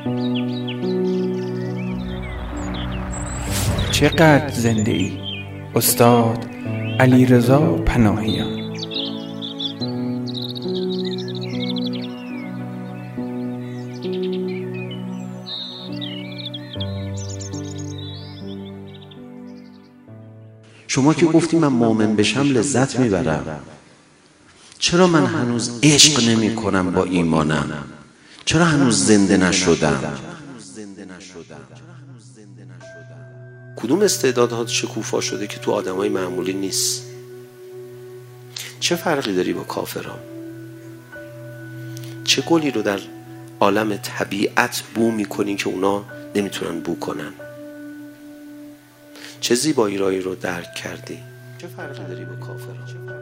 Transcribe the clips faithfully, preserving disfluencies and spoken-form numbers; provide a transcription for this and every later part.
چقدر زنده ای؟ استاد علیرضا پناهیان. شما که گفتی من مؤمن بشم لذت میبرم، چرا من هنوز عشق نمی کنم با ایمانم؟ چرا هنوز زنده نشدم؟ کدوم استعدادها شکوفا شده که تو آدمای معمولی نیست؟ چه فرقی داری با کافران؟ چه گلی رو در عالم طبیعت بو میکنی که اونا نمیتونن بو کنن؟ چه زیبایی رایی رو درک کردی؟ چه فرقی داری با کافران؟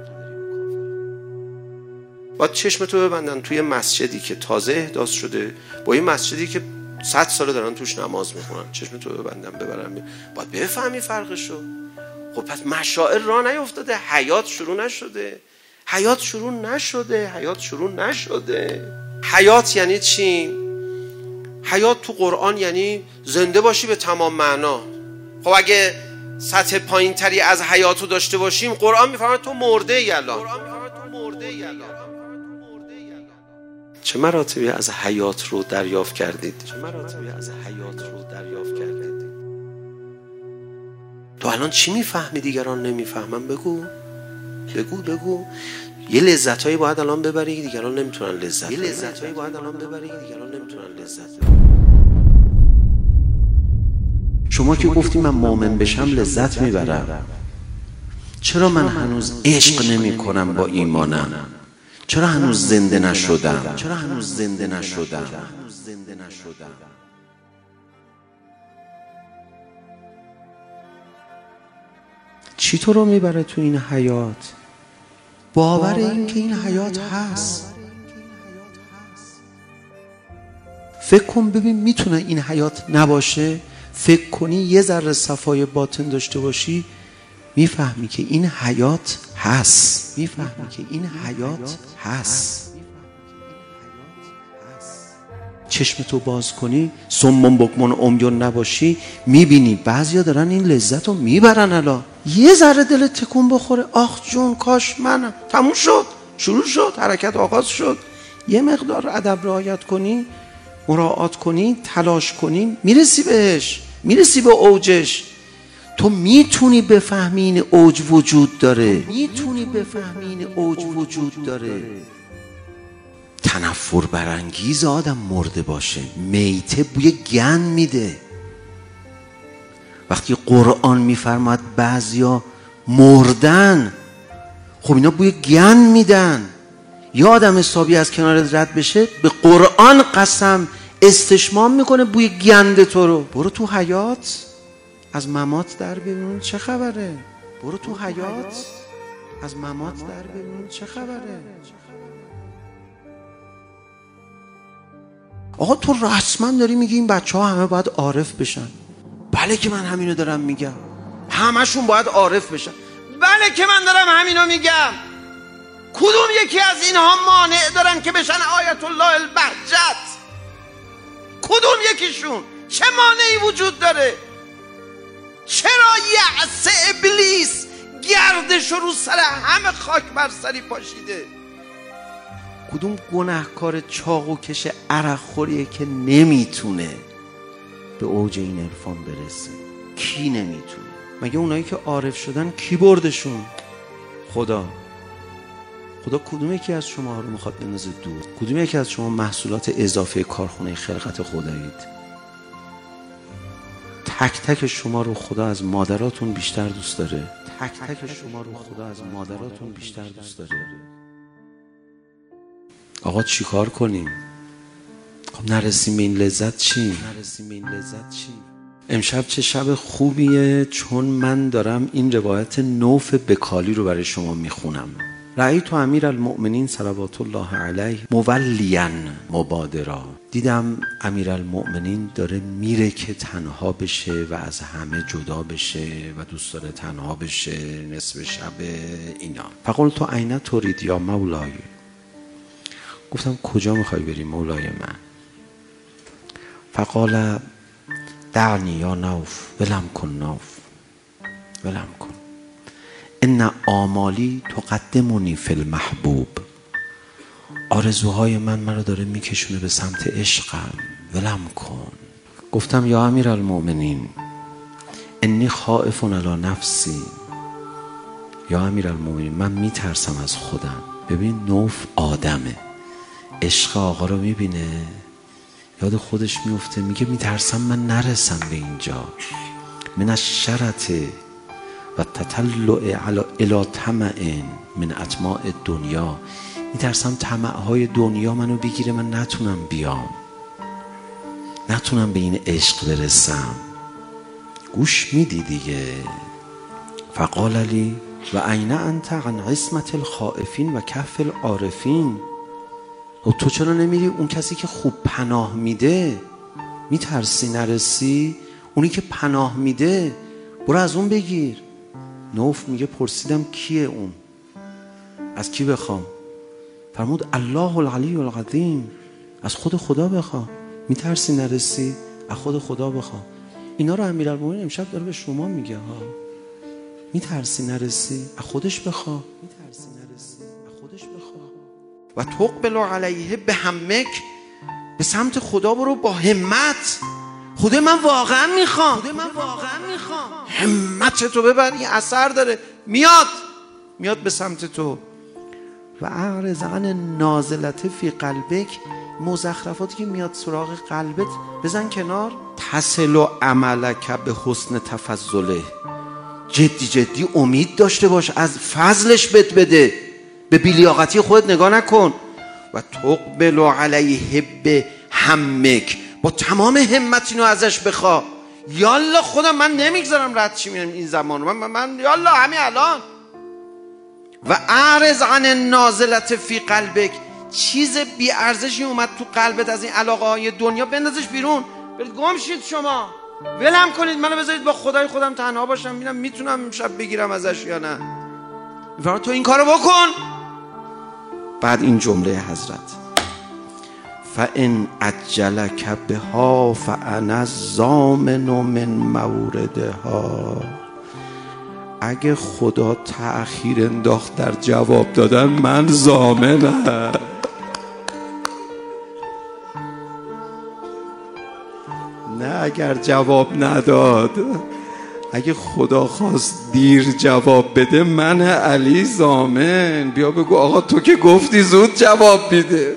باید چشم تو ببندن توی مسجدی که تازه احداث شده با یه مسجدی که صد ساله دارن توش نماز میخونن. چشم تو ببندن ببرن، باید بفهمی فرقشو. خب پس مشاعر راه نیفتاده، حیات شروع نشده. حیات شروع نشده حیات شروع نشده حیات یعنی چی؟ حیات تو قرآن یعنی زنده باشی به تمام معنا. خب اگه سطح پایین تری از حیاتو داشته باشیم، قرآن میفرماید تو مرده ای الان. چه مراتبی از حیات رو دریافت کردید؟ چه مراتبی از حیات رو دریافت کردید؟ تو الان چی میفهمی دیگران نمیفهمن؟ بگو بگو بگو یه لذتایی باید الان ببری که دیگران نمیتونن لذت. یه لذتایی باید الان ببری که دیگران نمیتونن لذت. شما که گفتی من مؤمن بشم لذت میبرم، چرا من هنوز عشق نمی کنم با ایمانم؟ چرا هنوز زنده نشدم؟ چرا هنوز زنده نشدم؟ چی تو رو میبره تو این حیات؟ باور این که این حیات هست. فکر کن ببین میتونه این حیات نباشه؟ فکر کنی یه ذره صفای باطن داشته باشی، میفهمی که این حیات هست. میفهمی که این حیات هست. چشم تو باز کنی، صمم بکمن عمیان نباشی، میبینی بعضیا دارن این لذت رو میبرن. الان یه ذره دل تکون بخوره، آخ جون کاش منم. تموم شد، شروع شد، حرکت آغاز شد. یه مقدار ادب رعایت کنی، مراعات کنی، تلاش کنی، میرسی بهش، میرسی به اوجش. تو میتونی بفهمی این اوج وجود داره. میتونی بفهمی این اوج وجود داره. تنفر برانگیز آدم مرده باشه. میته بوی گند میده. وقتی قرآن میفرماد بعضیا مردن، خب اینا بوی گند میدن. یا آدم حسابی از کنارت رد بشه، به قرآن قسم استشمام میکنه بوی گند تو رو. برو تو حیات از ممات در ببین چه خبره. برو تو حیات از ممات در ببین چه خبره. آقا تو رسما داری میگی این بچه ها همه باید عارف بشن. بله که من همینو دارم میگم، همشون باید عارف بشن. بله که من دارم همینو میگم. کدوم یکی از اینها مانع دارن که بشن آیت الله البهجت؟ کدوم یکیشون؟ چه مانعی وجود داره؟ چرا یأس ابلیس گردش رو سر همه خاک بر سری پاشیده؟ کدوم گناهکار چاقو کش عرق خوریه که نمیتونه به اوج این عرفان برسه؟ کی نمیتونه؟ مگه اونایی که عارف شدن کی بردشون؟ خدا. خدا کدوم یکی از شما رو میخواد بندازه دور؟ کدوم یکی از شما محصولات اضافه کارخونه خلقت خدایید؟ تک تک شما رو خدا از مادراتون بیشتر دوست داره. تک تک شما رو خدا از مادراتون بیشتر دوست داره. آقا چی کار کنیم؟ خب نرسیم به این لذت چی؟ نرسیم به این لذت چی؟ امشب چه شب خوبیه، چون من دارم این روایت نوف بکالی رو برای شما میخونم. رأیت امیر المؤمنین صلوات الله علیه مولیا مبادرا. دیدم امیر المؤمنین داره میره که تنها بشه و از همه جدا بشه و دوست داره تنها بشه نصف شب اینا. فقلت تو عین ترید یا مولای. گفتم کجا میخوای بری مولای من؟ فقال دعنی یا نوف، ولم کن نوف، ولم کن، ان آمالی تقدمونی فی المحبوب، آرزوهای من من رو داره میکشونه به سمت عشقم، ولم کن. گفتم یا امیرالمؤمنین انی خائف علی نفسی، یا امیرالمؤمنین من میترسم از خودم. ببین نوف آدمه، عشق آقا رو میبینه یاد خودش میفته، میگه میترسم من نرسم به اینجا. من الشرط و تطلع الی طمع من اطماع دنیا، میترسم طمعهای دنیا منو بگیره، من نتونم بیام، نتونم به این عشق برسم. گوش میدی دیگه. فقال لی و عین انت عن عصمت الخائفین و کف العارفین، و تو چرا نمیری اون کسی که خوب پناه میده؟ میترسی نرسی؟ اونی که پناه میده برو از اون بگیر. نوف میگه پرسیدم کیه اون؟ از کی بخوام؟ فرمود الله العلی العظیم، از خود خدا بخوا. میترسی نرسی؟ از خود خدا بخوا. اینا رو امیرالمومنین امشب داره به شما میگه ها. میترسی نرسی؟ از خودش بخوا. میترسی نرسی؟ از خودش بخوا. و تقبل علیه به همک، به سمت خدا برو با همت. خدا من واقعا میخوام، خدا من واقعا میخوام. همت تو ببر، این اثر داره. میاد میاد به سمت تو. و اعرض عن نازلت فی قلبک، مزخرفاتی که میاد سراغ قلبت بزن کنار. تصل و عملک به حسن تفضله، جدی جدی امید داشته باش از فضلش بهت بده، به بیلیاقتی خودت نگاه نکن. و تقبل علیه به همک، با تمام همت اینو ازش بخوا. یالا خودم من نمیگذارم رد چی میرم این زمان، من, من, من یالا همین الان. و اعرض عن النازلت فی قلبک، چیز بی ارزشی اومد تو قلبت از این علاقه های دنیا، بندازش بیرون، برید گم شید شما، ولم کنید، منو بذارید با خدای خودم تنها باشم، ببینم میتونم شب بگیرم ازش یا نه. میفرماد تو این کارو بکن. بعد این جمله حضرت فَإِنْ أَجَّلَكَ بِهَا فَأَنَا الضَّامِنُ مِنْ مَوْرِدِهَا، اگه خدا تأخیر انداخت در جواب دادن، من ضامنم. نه اگر جواب نداد، اگه خدا خواست دیر جواب بده، من علی ضامن. بیا بگو آقا تو که گفتی زود جواب میده.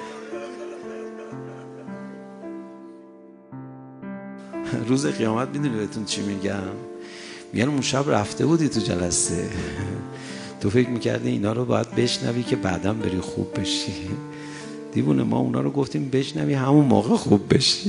روز قیامت میدونی بهتون چی میگم؟ میگن اون شب رفته بودی تو جلسه، تو فکر میکردی اینا رو باید بشنوی که بعداً بری خوب بشی. دیوونه، ما اونا رو گفتیم بشنوی همون موقع خوب بشی.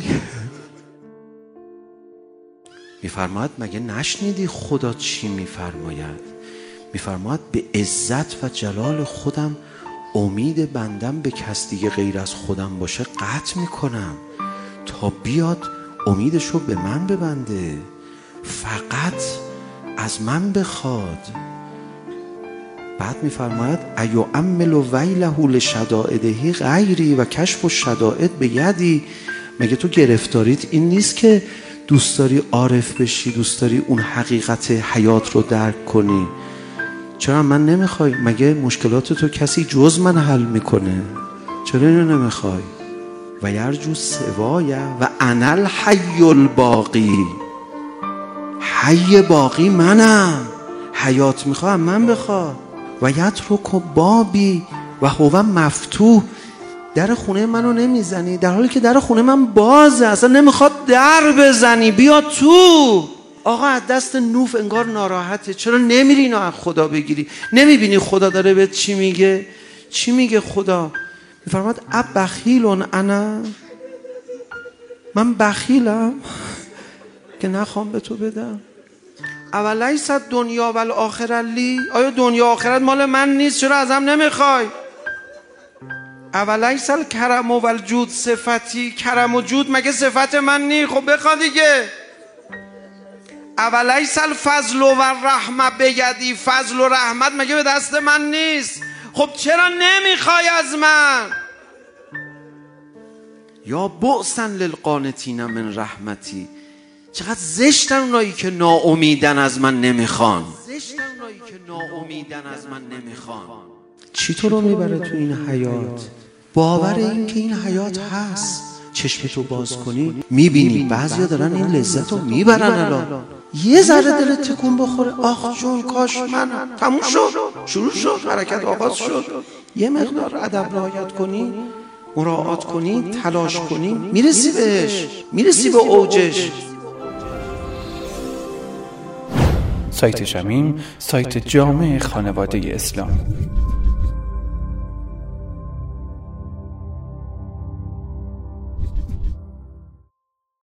میفرماید مگه نشنیدی خدا چی میفرماید؟ میفرماید به عزت و جلال خودم امید بندم به کس دیگه غیر از خودم باشه قطع میکنم تا بیاد امیدشو به من ببنده، فقط از من بخواد. بعد میفرماید ایو عمل و ویله لشدائده غیری و کشف الشدائد به یدی. مگه تو گرفتاریت این نیست که دوست داری عارف بشی، دوست داری اون حقیقت حیات رو درک کنی؟ چرا من نمیخوای؟ مگه مشکلات تو کسی جز من حل میکنه؟ چرا اینو نمیخوای؟ و یرجو سوای و انا الحی الباقی، حی باقی منم، حیات میخوام من بخوا. و یترک بابی و هو مفتوح، در خونه منو نمیزنی در حالی که در خونه من بازه، اصلا نمیخواد در بزنی، بیا تو. آقا از دست نوف انگار ناراحته، چرا نمیری اینو از خدا بگیری؟ نمیبینی خدا داره بهت چی میگه؟ چی میگه خدا؟ میفرماد اب بخیلون انا، من بخیلم که نخوام به تو بدم. اولیس دنیا و الاخره لی، آیا دنیا آخرت مال من نیست؟ چرا ازم نمیخوای؟ اولیس الکرم و الجود صفتی، کرم و جود مگه صفت من نی؟ خب بخوا دیگه. اولیس الفضل و الرحمه بیدی، فضل و رحمت مگه به دست من نیست؟ خب چرا نمیخوای از من؟ یا بعثا للقانتین من رحمتی. چقدر زشتن اونایی که ناامیدن از من نمیخوان. زشتن اونایی که ناامیدن از من نمیخوان. چی تو رو میبره تو این حیات؟ باور این که این حیات هست. چشمتو باز کنی میبینی بعضیا دارن این لذت رو میبرن. الان یه ذره دلت تکون بخوره، آخ جون کاش من. تموم شد، شروع شد، حرکت آغاز شد. یه مقدار ادب رعایت کنی، مراعات کنی، تلاش کنی، میرسی بهش، میرسی به اوجش. سایت شمیم، سایت جامع خانواده اسلام.